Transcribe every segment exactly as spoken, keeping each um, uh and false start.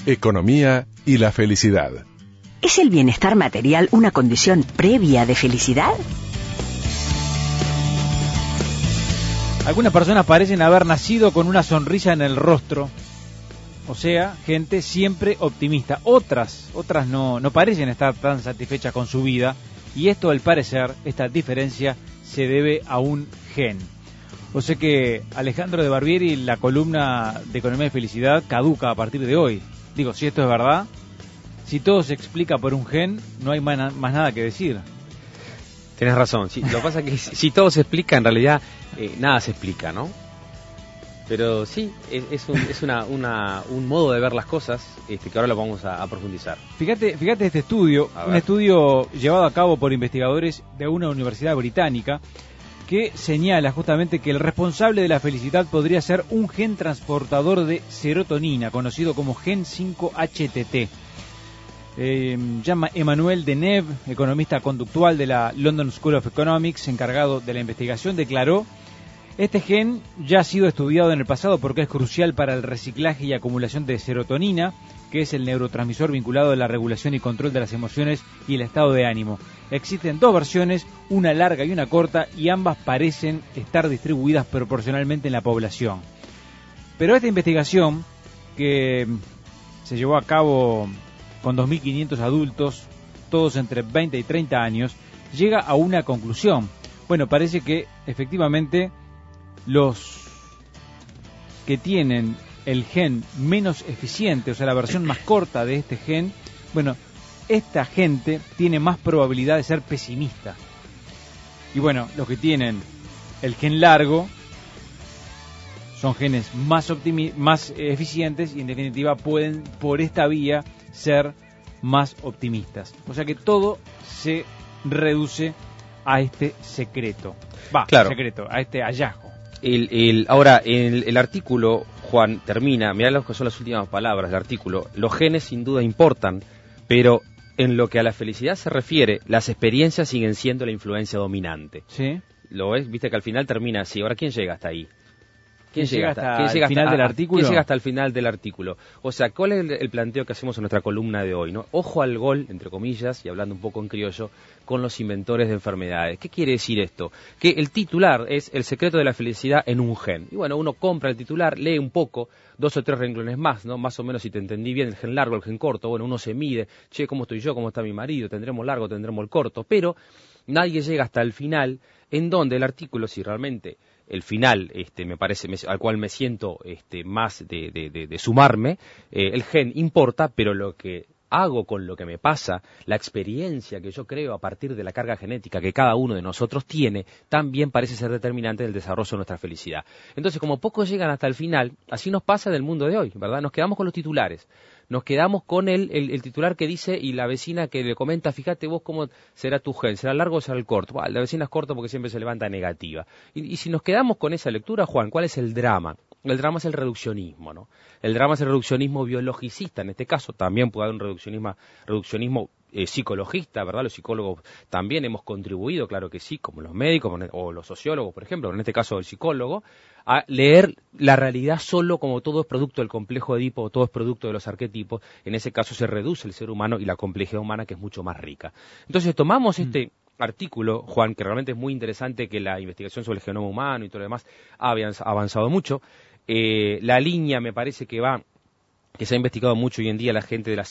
economía y la felicidad. ¿Es el bienestar material una condición previa de felicidad? Algunas personas parecen haber nacido con una sonrisa en el rostro, o sea, gente siempre optimista. Otras, otras no, no parecen estar tan satisfechas con su vida, y esto, al parecer, esta diferencia se debe a un gen. O sea que Alejandro de Barbieri, la columna de Economía y Felicidad, caduca a partir de hoy. Digo, si esto es verdad, si todo se explica por un gen, no hay más, más nada que decir. Tenés razón, sí, lo que pasa es que si todo se explica, en realidad eh, nada se explica, ¿no? Pero sí, es, es, un, es una, una, un modo de ver las cosas este, que ahora lo vamos a, a profundizar. Fíjate, fíjate este estudio, un estudio llevado a cabo por investigadores de una universidad británica, que señala justamente que el responsable de la felicidad podría ser un gen transportador de serotonina, conocido como gen cinco H T T. Eh, llama Emmanuel Deneuve, economista conductual de la London School of Economics, encargado de la investigación, declaró: este gen ya ha sido estudiado en el pasado porque es crucial para el reciclaje y acumulación de serotonina, que es el neurotransmisor vinculado a la regulación y control de las emociones y el estado de ánimo. Existen dos versiones, una larga y una corta, y ambas parecen estar distribuidas proporcionalmente en la población. Pero esta investigación, que se llevó a cabo con dos mil quinientos adultos, todos entre veinte y treinta años, llega a una conclusión. Bueno, parece que efectivamente los que tienen el gen menos eficiente, o sea, la versión más corta de este gen, bueno, esta gente tiene más probabilidad de ser pesimista. Y bueno, los que tienen el gen largo son genes más optimi- más eficientes y en definitiva pueden por esta vía ser más optimistas. O sea que todo se reduce a este secreto. Va, claro. secreto, a este hallazgo. El, el, ahora, el, el artículo, Juan, termina, mirá lo que son las últimas palabras del artículo. Los genes sin duda importan, pero en lo que a la felicidad se refiere, las experiencias siguen siendo la influencia dominante. ¿Sí? ¿Lo ves? Viste que al final termina así. Ahora, ¿quién llega hasta ahí? ¿Quién, ¿Quién llega hasta, hasta ¿quién llega el final hasta, del a, artículo? ¿Quién llega hasta el final del artículo? O sea, ¿cuál es el, el planteo que hacemos en nuestra columna de hoy, ¿no? Ojo al gol, entre comillas, y hablando un poco en criollo, con los inventores de enfermedades. ¿Qué quiere decir esto? Que el titular es el secreto de la felicidad en un gen. Y bueno, uno compra el titular, lee un poco, dos o tres renglones más, ¿no? Más o menos, si te entendí bien, el gen largo, el gen corto, bueno, uno se mide, che, ¿cómo estoy yo? ¿Cómo está mi marido? ¿Tendremos largo? ¿Tendremos el corto? Pero nadie llega hasta el final, en donde el artículo, si realmente el final, este, me parece, me, al cual me siento este, más de, de, de, de sumarme, eh, el gen importa, pero lo que hago con lo que me pasa, la experiencia que yo creo a partir de la carga genética que cada uno de nosotros tiene, también parece ser determinante en el desarrollo de nuestra felicidad. Entonces, como pocos llegan hasta el final, así nos pasa en el mundo de hoy, ¿verdad? Nos quedamos con los titulares. Nos quedamos con el, el, el titular que dice y la vecina que le comenta, fíjate vos cómo será tu gen, será largo o será el corto. Bueno, la vecina es corto porque siempre se levanta negativa. Y, y si nos quedamos con esa lectura, Juan, ¿cuál es el drama? El drama es el reduccionismo, ¿no? El drama es el reduccionismo biologicista, en este caso también puede haber un reduccionismo, reduccionismo eh, psicologista, ¿verdad? Los psicólogos también hemos contribuido, claro que sí, como los médicos o los sociólogos, por ejemplo, en este caso el psicólogo, a leer la realidad solo como todo es producto del complejo de Edipo, todo es producto de los arquetipos. En ese caso se reduce el ser humano y la complejidad humana, que es mucho más rica. Entonces tomamos este mm. artículo, Juan, que realmente es muy interesante, que la investigación sobre el genoma humano y todo lo demás ha avanzado mucho. Eh, la línea me parece que va, que se ha investigado mucho hoy en día la gente de la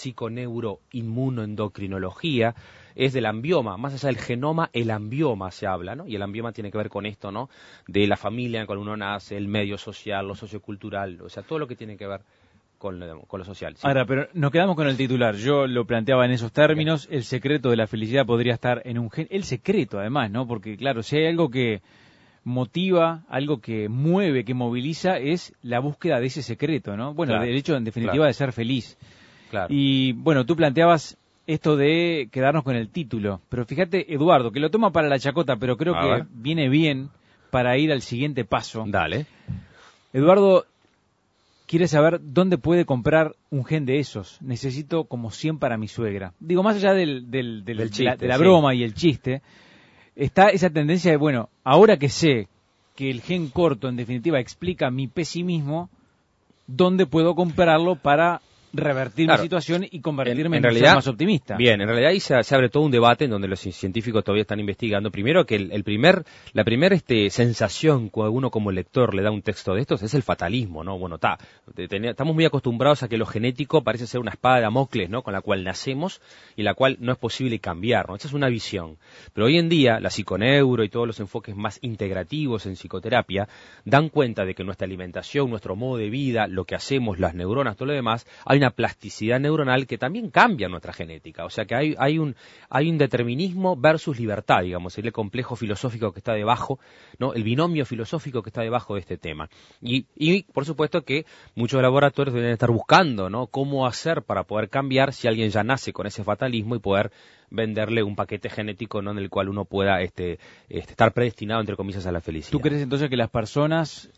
psiconeuroinmunoendocrinología, es del ambioma, más allá del genoma, el ambioma se habla, ¿no? Y el ambioma tiene que ver con esto, ¿no? De la familia en la cual uno nace, el medio social, lo sociocultural, o sea, todo lo que tiene que ver con lo, con lo social. ¿Sí? Ahora, pero nos quedamos con el titular. Yo lo planteaba en esos términos, el secreto de la felicidad podría estar en un gen, el secreto además, ¿no? Porque claro, si hay algo que motiva, algo que mueve, que moviliza, es la búsqueda de ese secreto, ¿no? Bueno, claro, del hecho, en definitiva, claro. de ser feliz. Claro. Y, bueno, tú planteabas esto de quedarnos con el título, pero fíjate, Eduardo, que lo toma para la chacota, pero creo A que ver. viene bien para ir al siguiente paso. Dale. Eduardo quiere saber dónde puede comprar un gen de esos. Necesito como cien para mi suegra. Digo, más allá del, del, del, del de, chiste, la, de la sí. broma y el chiste, está esa tendencia de, bueno, ahora que sé que el gen corto en definitiva explica mi pesimismo, ¿dónde puedo comprarlo para revertir claro, mi situación y convertirme en, en, en realidad, más optimista. Bien, en realidad ahí se, se abre todo un debate en donde los científicos todavía están investigando. Primero que el, el primer, la primera este, sensación que uno como lector le da a un texto de estos es el fatalismo, ¿no? Bueno, está, estamos muy acostumbrados a que lo genético parece ser una espada de Damocles, ¿no? Con la cual nacemos y la cual no es posible cambiar, ¿no? Esa es una visión. Pero hoy en día la psiconeuro y todos los enfoques más integrativos en psicoterapia dan cuenta de que nuestra alimentación, nuestro modo de vida, lo que hacemos, las neuronas, todo lo demás, hay una plasticidad neuronal que también cambia nuestra genética. O sea que hay, hay, un, hay un determinismo versus libertad, digamos, el complejo filosófico que está debajo, ¿no? El binomio filosófico que está debajo de este tema. Y, y por supuesto que muchos laboratorios deben estar buscando, ¿no? Cómo hacer para poder cambiar si alguien ya nace con ese fatalismo y poder venderle un paquete genético, ¿no? En el cual uno pueda este, este, estar predestinado, entre comillas, a la felicidad. ¿Tú crees entonces que las personas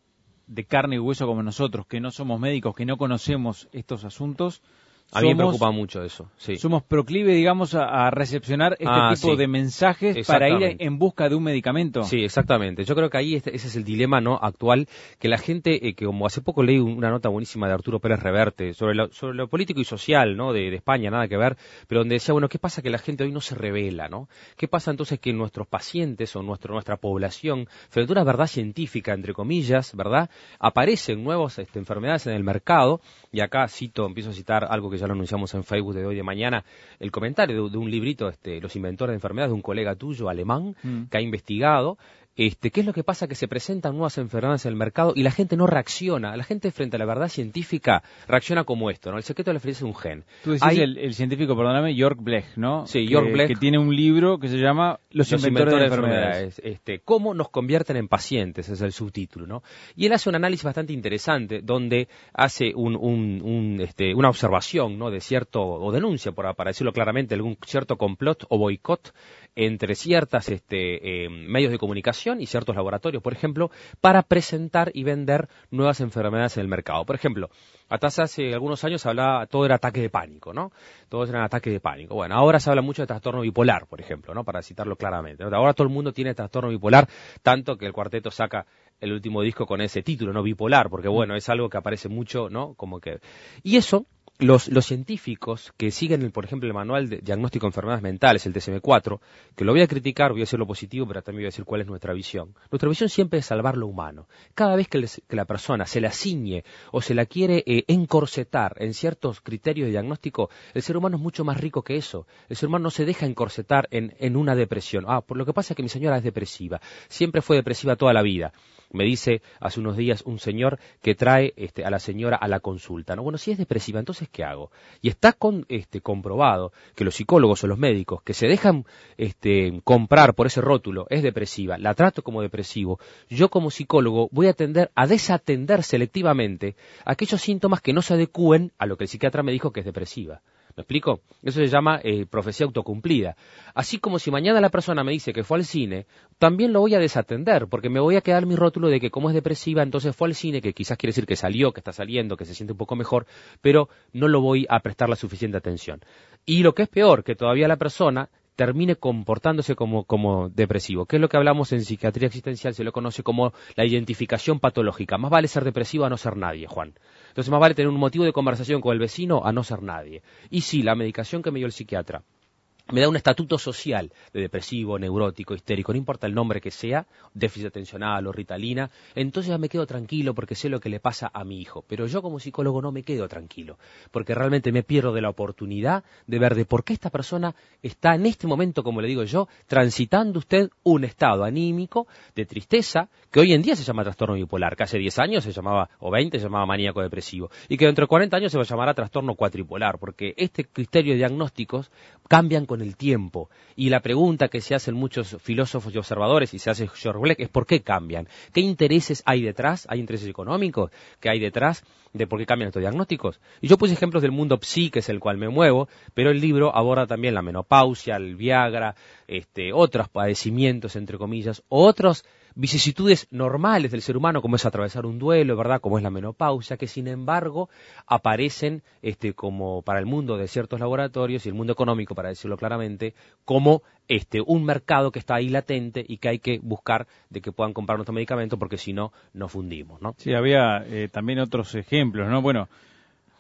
de carne y hueso como nosotros, que no somos médicos, que no conocemos estos asuntos, a mí somos, me preocupa mucho eso, sí. Somos proclives, digamos, a, a recepcionar este ah, tipo sí. de mensajes para ir en busca de un medicamento? Sí, exactamente. Yo creo que ahí este, ese es el dilema no actual, que la gente, eh, que como hace poco leí una nota buenísima de Arturo Pérez Reverte sobre lo, sobre lo político y social, ¿no? De, de España, nada que ver, pero donde decía, bueno, ¿qué pasa que la gente hoy no se revela, ¿no? ¿Qué pasa entonces que nuestros pacientes o nuestro, nuestra población, frente a una verdad científica, entre comillas, ¿verdad? Aparecen nuevas este, enfermedades en el mercado, y acá cito, empiezo a citar algo que ya lo anunciamos en Facebook de hoy de mañana, el comentario de, de un librito, este, Los inventores de enfermedades, de un colega tuyo alemán, mm. que ha investigado, este, ¿qué es lo que pasa? Que se presentan nuevas enfermedades en el mercado y la gente no reacciona. La gente frente a la verdad científica reacciona como esto, ¿no? El secreto de la felicidad es un gen. Tú decís Hay... el, el científico, perdóname, Jörg Blech, ¿no? Sí, que, Jörg Blech. Que tiene un libro que se llama Los, Los inventores, inventores de enfermedades. De enfermedades. Este, ¿Cómo nos convierten en pacientes? Es el subtítulo, ¿no? Y él hace un análisis bastante interesante donde hace un, un, un, este, una observación, ¿no? De cierto, o denuncia, por, para decirlo claramente, algún cierto complot o boicot entre ciertas este, eh, medios de comunicación y ciertos laboratorios, por ejemplo, para presentar y vender nuevas enfermedades en el mercado. Por ejemplo, hasta hace algunos años se hablaba, todo era ataque de pánico, ¿no? Todos eran ataques de pánico. Bueno, ahora se habla mucho de trastorno bipolar, por ejemplo, ¿no? Para citarlo claramente, ¿no? Ahora todo el mundo tiene trastorno bipolar, tanto que el cuarteto saca el último disco con ese título, ¿no? Bipolar, porque bueno, es algo que aparece mucho, ¿no? Como que... Y eso... Los, los científicos que siguen, el, por ejemplo, el manual de diagnóstico de enfermedades mentales, el D S M cuatro, que lo voy a criticar, voy a decir lo positivo, pero también voy a decir cuál es nuestra visión. Nuestra visión siempre es salvar lo humano. Cada vez que, les, que la persona se la ciñe o se la quiere eh, encorsetar en ciertos criterios de diagnóstico, el ser humano es mucho más rico que eso. El ser humano no se deja encorsetar en, en una depresión. Ah, por lo que pasa es que mi señora es depresiva. Siempre fue depresiva toda la vida. Me dice hace unos días un señor que trae este, a la señora a la consulta, ¿no? Bueno, si es depresiva, entonces ¿qué hago? Y está con, este, comprobado que los psicólogos o los médicos que se dejan este, comprar por ese rótulo, es depresiva, la trato como depresivo, yo como psicólogo voy a tender a desatender selectivamente aquellos síntomas que no se adecúen a lo que el psiquiatra me dijo que es depresiva. ¿Me explico? Eso se llama eh, profecía autocumplida. Así como si mañana la persona me dice que fue al cine, también lo voy a desatender, porque me voy a quedar mi rótulo de que como es depresiva, entonces fue al cine, que quizás quiere decir que salió, que está saliendo, que se siente un poco mejor, pero no lo voy a prestar la suficiente atención. Y lo que es peor, que todavía la persona termine comportándose como, como depresivo, que es lo que hablamos en psiquiatría existencial, se lo conoce como la identificación patológica. Más vale ser depresivo a no ser nadie, Juan. Entonces más vale tener un motivo de conversación con el vecino a no ser nadie. Y sí, la medicación que me dio el psiquiatra me da un estatuto social de depresivo, neurótico, histérico, no importa el nombre que sea, déficit atencional o ritalina, entonces ya me quedo tranquilo porque sé lo que le pasa a mi hijo. Pero yo como psicólogo no me quedo tranquilo, porque realmente me pierdo de la oportunidad de ver de por qué esta persona está en este momento, como le digo yo, transitando usted un estado anímico de tristeza, que hoy en día se llama trastorno bipolar, que hace diez años se llamaba, o veinte se llamaba maníaco depresivo, y que dentro de cuarenta años se va a llamar trastorno cuatripolar, porque este criterio de diagnósticos cambian con el tiempo. Y la pregunta que se hacen muchos filósofos y observadores, y se hace Jörg Blech, es ¿por qué cambian? ¿Qué intereses hay detrás? ¿Hay intereses económicos? ¿Qué hay detrás de por qué cambian estos diagnósticos? Y yo puse ejemplos del mundo psi, que es el cual me muevo, pero el libro aborda también la menopausia, el Viagra, este, otros padecimientos, entre comillas, otros vicisitudes normales del ser humano, como es atravesar un duelo, ¿verdad?, como es la menopausia, que sin embargo aparecen este, como para el mundo de ciertos laboratorios y el mundo económico, para decirlo claramente, como este, un mercado que está ahí latente y que hay que buscar de que puedan comprar nuestro medicamento, porque si no, nos fundimos, ¿no? Sí, había eh, también otros ejemplos, ¿no? Bueno,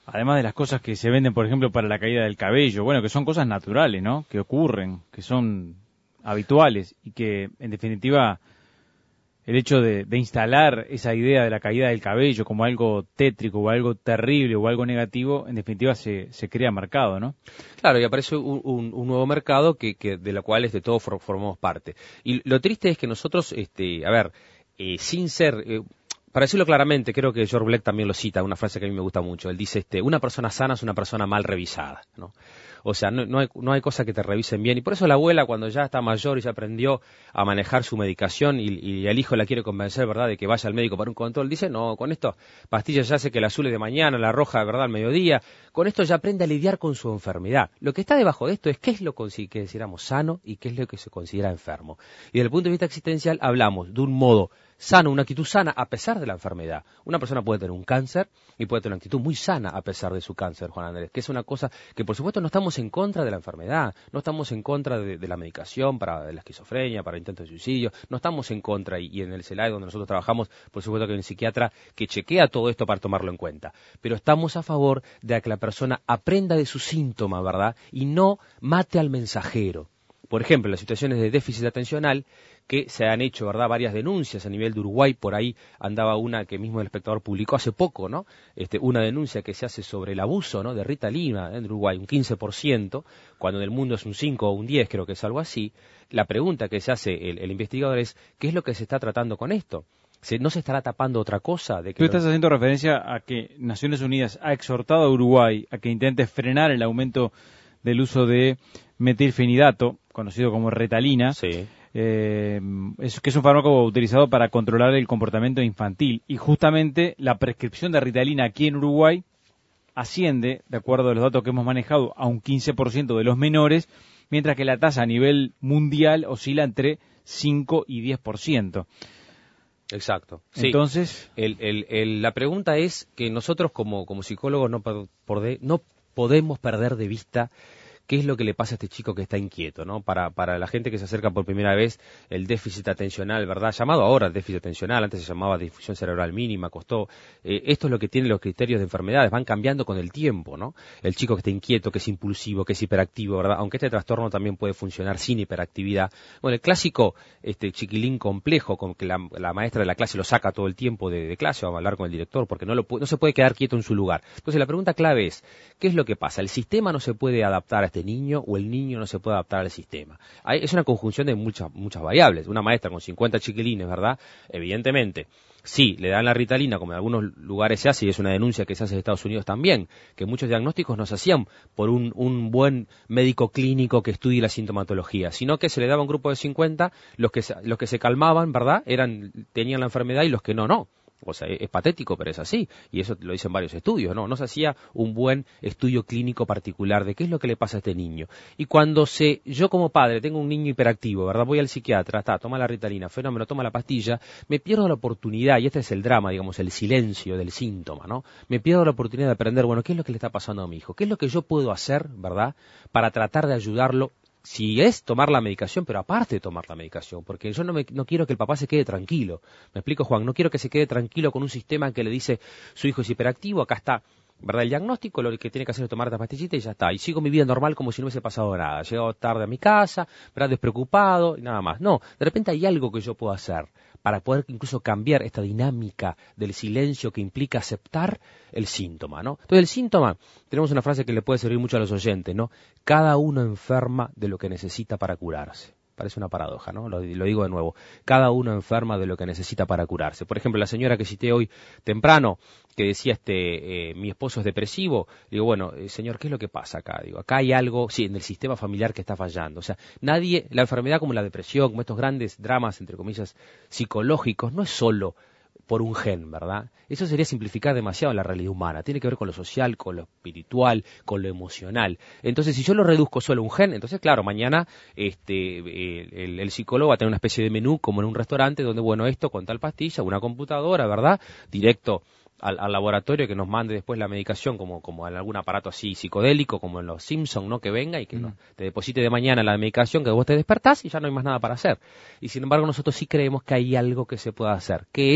Además de las cosas que se venden, por ejemplo, para la caída del cabello, bueno, que son cosas naturales, ¿no? Que ocurren, que son habituales y que, en definitiva, el hecho de, de instalar esa idea de la caída del cabello como algo tétrico o algo terrible o algo negativo, en definitiva se, se crea mercado, ¿no? Claro, y aparece un, un, un nuevo mercado que, que de la cual este, todos for, formamos parte. Y lo triste es que nosotros, este, a ver, eh, sin ser... Eh, Para decirlo claramente, creo que George Black también lo cita, una frase que a mí me gusta mucho. Él dice, este, una persona sana es una persona mal revisada, ¿no? O sea, no, no hay, no hay cosa que te revisen bien. Y por eso la abuela, cuando ya está mayor y ya aprendió a manejar su medicación y, y el hijo la quiere convencer, ¿verdad?, de que vaya al médico para un control, dice, no, con esto, pastillas ya sé que la azul es de mañana, la roja, ¿verdad?, al mediodía. Con esto ya aprende a lidiar con su enfermedad. Lo que está debajo de esto es qué es lo que consideramos sano y qué es lo que se considera enfermo. Y desde el punto de vista existencial hablamos de un modo sano, una actitud sana a pesar de la enfermedad. Una persona puede tener un cáncer y puede tener una actitud muy sana a pesar de su cáncer, Juan Andrés, que es una cosa que por supuesto no estamos en contra de la enfermedad, no estamos en contra de, de la medicación para la esquizofrenia, para intentos de suicidio, no estamos en contra, y, y en el CELAE donde nosotros trabajamos, por supuesto que hay un psiquiatra que chequea todo esto para tomarlo en cuenta, pero estamos a favor de que la persona aprenda de sus síntomas, ¿verdad?, y no mate al mensajero. Por ejemplo, en las situaciones de déficit atencional, que se han hecho, ¿verdad?, varias denuncias a nivel de Uruguay, por ahí andaba una que mismo el espectador publicó hace poco, ¿no?, este, una denuncia que se hace sobre el abuso, ¿no?, de Ritalina en Uruguay, un quince por ciento, cuando en el mundo es un cinco o un diez, creo que es algo así. La pregunta que se hace el, el investigador es, ¿qué es lo que se está tratando con esto? ¿Se, ¿No se estará tapando otra cosa? De que Tú estás no... haciendo referencia a que Naciones Unidas ha exhortado a Uruguay a que intente frenar el aumento del uso de metilfenidato, conocido como Ritalina, sí. eh, es, que es un fármaco utilizado para controlar el comportamiento infantil. Y justamente la prescripción de Ritalina aquí en Uruguay asciende, de acuerdo a los datos que hemos manejado, a un quince por ciento de los menores, mientras que la tasa a nivel mundial oscila entre cinco y diez por ciento. Exacto. Sí. Entonces, el, el, el, la pregunta es que nosotros como, como psicólogos no, por de, no podemos perder de vista qué es lo que le pasa a este chico que está inquieto, ¿no? Para, para la gente que se acerca por primera vez, el déficit atencional, ¿verdad?, llamado ahora déficit atencional, antes se llamaba difusión cerebral mínima, costó, eh, esto es lo que tienen los criterios de enfermedades, van cambiando con el tiempo, ¿no? El chico que está inquieto, que es impulsivo, que es hiperactivo, ¿verdad?, aunque este trastorno también puede funcionar sin hiperactividad. Bueno, el clásico este chiquilín complejo, con que la, la maestra de la clase lo saca todo el tiempo de, de clase, vamos a hablar con el director, porque no, lo, no se puede quedar quieto en su lugar. Entonces la pregunta clave es, ¿qué es lo que pasa? ¿El sistema no se puede adaptar a este niño o el niño no se puede adaptar al sistema? Hay, es una conjunción de muchas muchas variables. Una maestra con cincuenta chiquilines, ¿verdad?, evidentemente, sí, le dan la Ritalina, como en algunos lugares se hace, y es una denuncia que se hace en Estados Unidos también, que muchos diagnósticos no se hacían por un, un buen médico clínico que estudie la sintomatología, sino que se le daba a un grupo de cincuenta, los que se, los que se calmaban, ¿verdad?, eran, tenían la enfermedad, y los que no, no. O sea, es patético, pero es así, y eso lo dicen varios estudios, ¿no? No se hacía un buen estudio clínico particular de qué es lo que le pasa a este niño. Y cuando se, yo como padre tengo un niño hiperactivo, ¿verdad?, voy al psiquiatra, está, toma la Ritalina, fenómeno, toma la pastilla, me pierdo la oportunidad, y este es el drama, digamos, el silencio del síntoma, ¿no? Me pierdo la oportunidad de aprender, bueno, ¿qué es lo que le está pasando a mi hijo? ¿Qué es lo que yo puedo hacer, ¿verdad?, para tratar de ayudarlo? Si es tomar la medicación, pero aparte de tomar la medicación, porque yo no, me, no quiero que el papá se quede tranquilo. ¿Me explico, Juan? No quiero que se quede tranquilo con un sistema que le dice su hijo es hiperactivo, acá está, ¿verdad?, el diagnóstico, lo que tiene que hacer es tomar esta pastillita y ya está. Y sigo mi vida normal como si no hubiese pasado nada. He llegado tarde a mi casa, ¿verdad?, despreocupado y nada más. No, de repente hay algo que yo puedo hacer para poder incluso cambiar esta dinámica del silencio que implica aceptar el síntoma, ¿no? Entonces el síntoma, tenemos una frase que le puede servir mucho a los oyentes, ¿no? Cada uno enferma de lo que necesita para curarse. Parece una paradoja, ¿no? Lo, lo digo de nuevo. Cada uno enferma de lo que necesita para curarse. Por ejemplo, la señora que cité hoy temprano, que decía, este, eh, mi esposo es depresivo, digo, bueno, eh, señor, ¿qué es lo que pasa acá? Digo, acá hay algo, sí, en el sistema familiar que está fallando. O sea, nadie, la enfermedad como la depresión, como estos grandes dramas, entre comillas, psicológicos, no es solo por un gen, ¿verdad? Eso sería simplificar demasiado la realidad humana. Tiene que ver con lo social, con lo espiritual, con lo emocional. Entonces, si yo lo reduzco solo a un gen, entonces, claro, mañana este el, el, el psicólogo va a tener una especie de menú como en un restaurante donde, bueno, esto con tal pastilla, una computadora, ¿verdad?, directo al, al laboratorio que nos mande después la medicación como, como en algún aparato así psicodélico, como en los Simpsons, ¿no?, que venga y que mm. no, te deposite de mañana la medicación, que vos te despertás y ya no hay más nada para hacer. Y sin embargo nosotros sí creemos que hay algo que se pueda hacer, que es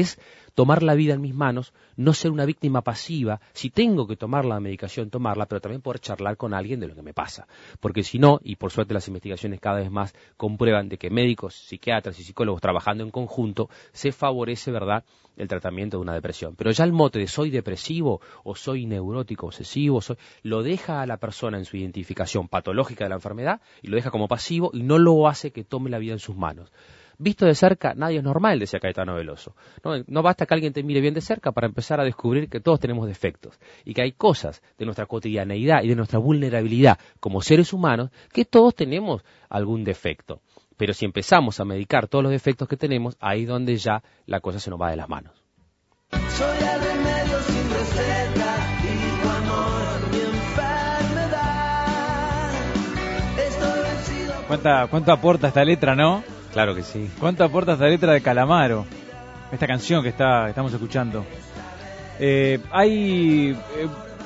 tomar la vida en mis manos, no ser una víctima pasiva, si tengo que tomar la medicación, tomarla, pero también poder charlar con alguien de lo que me pasa. Porque si no, y por suerte las investigaciones cada vez más comprueban de que médicos, psiquiatras y psicólogos trabajando en conjunto, se favorece, ¿verdad?, el tratamiento de una depresión. Pero ya el mote de soy depresivo o soy neurótico obsesivo, soy, lo deja a la persona en su identificación patológica de la enfermedad y lo deja como pasivo y no lo hace que tome la vida en sus manos. Visto de cerca, nadie es normal, decía Caetano Veloso. No, no basta que alguien te mire bien de cerca para empezar a descubrir que todos tenemos defectos y que hay cosas de nuestra cotidianeidad y de nuestra vulnerabilidad como seres humanos que todos tenemos algún defecto. Pero si empezamos a medicar todos los defectos que tenemos, ahí es donde ya la cosa se nos va de las manos. Soy el remedio sin receta y tu amor, mi enfermedad. Estoy vencido. ¿Cuánta, cuánto aporta esta letra, no? Claro que sí. ¿Cuánto aporta esta letra de Calamaro? Esta canción que está, estamos escuchando. Eh, hay eh,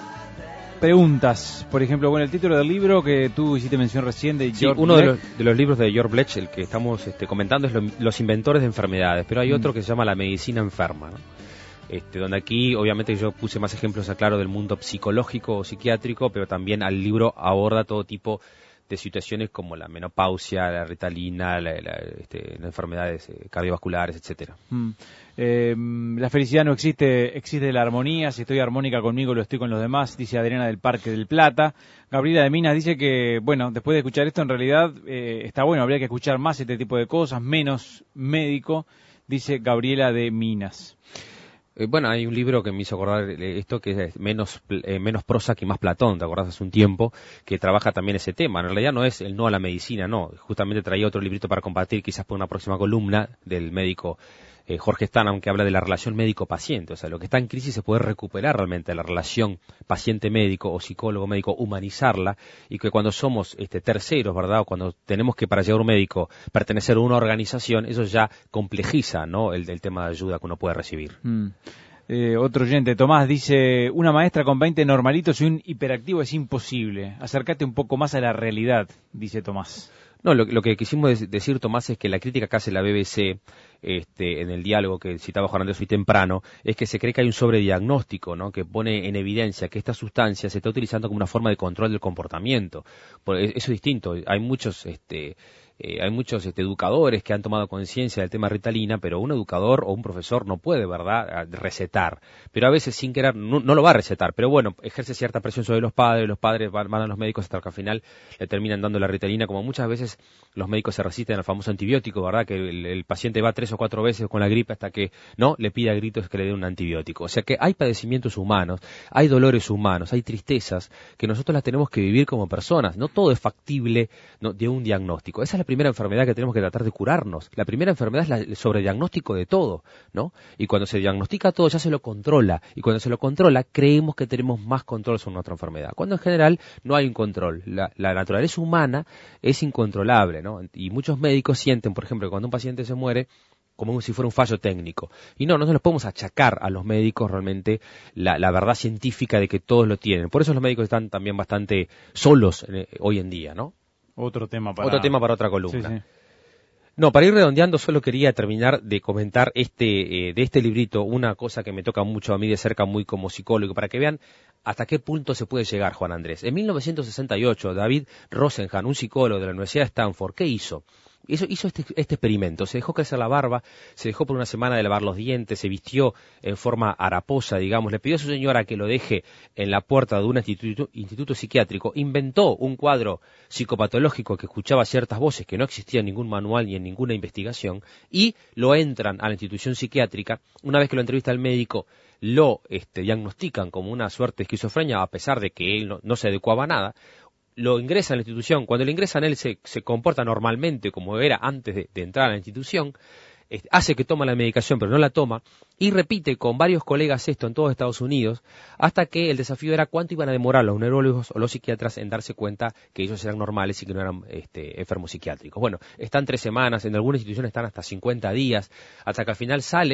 preguntas, por ejemplo, bueno, el título del libro que tú hiciste mención recién de Sí, George uno de Blech. los, de los libros de George Blech, el que estamos este, comentando, es lo, Los inventores de enfermedades, pero hay Mm. otro que se llama La medicina enferma, ¿no? Este, donde aquí obviamente yo puse más ejemplos, aclaro, del mundo psicológico o psiquiátrico, pero también al libro aborda todo tipo de situaciones como la menopausia, la ritalina, la, la, este, las enfermedades eh, cardiovasculares, etcétera. Mm. Eh, la felicidad no existe, existe la armonía. Si estoy armónica conmigo, lo estoy con los demás, dice Adriana del Parque del Plata. Gabriela de Minas dice que, bueno, después de escuchar esto, en realidad eh, está bueno, habría que escuchar más este tipo de cosas, menos médico, dice Gabriela de Minas. Eh, bueno, hay un libro que me hizo acordar eh, esto, que es menos eh, menos Prozac y más Platón, ¿te acordás? Hace un tiempo, que trabaja también ese tema. En realidad no es el no a la medicina, no. Justamente traía otro librito para compartir, quizás por una próxima columna, del médico eh, Jorge Stanham, que habla de la relación médico-paciente. O sea, lo que está en crisis se puede recuperar realmente la relación paciente-médico o psicólogo-médico, humanizarla, y que cuando somos este, terceros, ¿verdad? O cuando tenemos que, para llegar a un médico, pertenecer a una organización, eso ya complejiza, ¿no?, el, el tema de ayuda que uno puede recibir. Mm. Eh, otro oyente, Tomás, dice, una maestra con veinte normalitos y un hiperactivo es imposible. Acércate un poco más a la realidad, dice Tomás. No, lo, lo que quisimos decir, Tomás, es que la crítica que hace la B B C este, en el diálogo que citaba Juan Andrés hoy temprano, es que se cree que hay un sobrediagnóstico, ¿no?, que pone en evidencia que esta sustancia se está utilizando como una forma de control del comportamiento. Por eso es distinto. Hay muchos... Este, Eh, hay muchos este, educadores que han tomado conciencia del tema Ritalina, pero un educador o un profesor no puede, ¿verdad?, recetar. Pero a veces sin querer no, no lo va a recetar, pero bueno, ejerce cierta presión sobre los padres, los padres van, van a los médicos hasta que al final le terminan dando la Ritalina, como muchas veces los médicos se resisten al famoso antibiótico, ¿verdad?, que el, el paciente va tres o cuatro veces con la gripe hasta que no le pide a gritos que le den un antibiótico. O sea que hay padecimientos humanos, hay dolores humanos, hay tristezas que nosotros las tenemos que vivir como personas. No todo es factible, ¿no?, de un diagnóstico. Esa es la primera enfermedad que tenemos que tratar de curarnos. La primera enfermedad es la, el sobrediagnóstico de todo, ¿no? Y cuando se diagnostica todo ya se lo controla, y cuando se lo controla creemos que tenemos más control sobre nuestra enfermedad, cuando en general no hay un control. La, la naturaleza humana es incontrolable, ¿no? Y muchos médicos sienten, por ejemplo, que cuando un paciente se muere, como si fuera un fallo técnico. Y no, no nos podemos achacar a los médicos realmente la, la verdad científica de que todos lo tienen. Por eso los médicos están también bastante solos eh, hoy en día, ¿no? Otro tema para... Otro tema para otra columna. Sí, sí. No, para ir redondeando, solo quería terminar de comentar este, eh, de este librito, una cosa que me toca mucho a mí de cerca, muy como psicólogo, para que vean hasta qué punto se puede llegar, Juan Andrés. En mil novecientos sesenta y ocho, David Rosenhan, un psicólogo de la Universidad de Stanford, ¿qué hizo? Hizo, hizo este, este experimento, se dejó crecer la barba, se dejó por una semana de lavar los dientes, se vistió en forma haraposa, digamos, le pidió a su señora que lo deje en la puerta de un instituto, instituto psiquiátrico, inventó un cuadro psicopatológico que escuchaba ciertas voces que no existía en ningún manual ni en ninguna investigación, y lo entran a la institución psiquiátrica. Una vez que lo entrevista el médico, lo este, diagnostican como una suerte de esquizofrenia, a pesar de que él no, no se adecuaba a nada. Lo ingresa a la institución. Cuando lo ingresan, él se, se comporta normalmente como era antes de, de entrar a la institución, eh, hace que toma la medicación pero no la toma, y repite con varios colegas esto en todos Estados Unidos, hasta que el desafío era cuánto iban a demorar los neurólogos o los psiquiatras en darse cuenta que ellos eran normales y que no eran este, enfermos psiquiátricos. Bueno, están tres semanas, en algunas instituciones están hasta cincuenta días, hasta que al final sale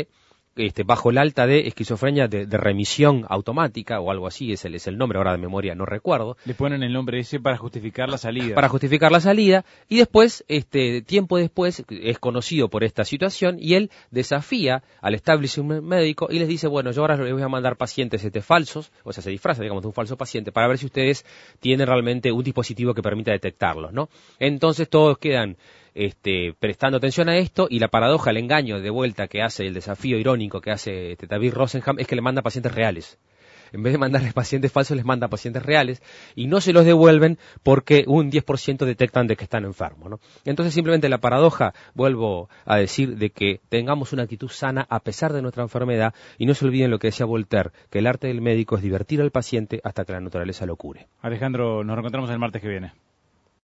Este, bajo el alta de esquizofrenia de, de remisión automática o algo así, es el, es el nombre, ahora de memoria no recuerdo. Le ponen el nombre ese para justificar la salida. Para justificar la salida, y después, este, tiempo después, es conocido por esta situación, y él desafía al establishment médico y les dice, bueno, yo ahora les voy a mandar pacientes este, falsos, o sea, se disfraza, digamos, de un falso paciente, para ver si ustedes tienen realmente un dispositivo que permita detectarlos, ¿no? Entonces todos quedan Este, prestando atención a esto, y la paradoja, el engaño de vuelta que hace, el desafío irónico que hace este, David Rosenham, es que le manda pacientes reales. En vez de mandarles pacientes falsos, les manda pacientes reales, y no se los devuelven porque un diez por ciento detectan de que están enfermos, ¿no? Entonces simplemente la paradoja, vuelvo a decir, de que tengamos una actitud sana a pesar de nuestra enfermedad, y no se olviden lo que decía Voltaire, que el arte del médico es divertir al paciente hasta que la naturaleza lo cure. Alejandro, nos reencontramos el martes que viene.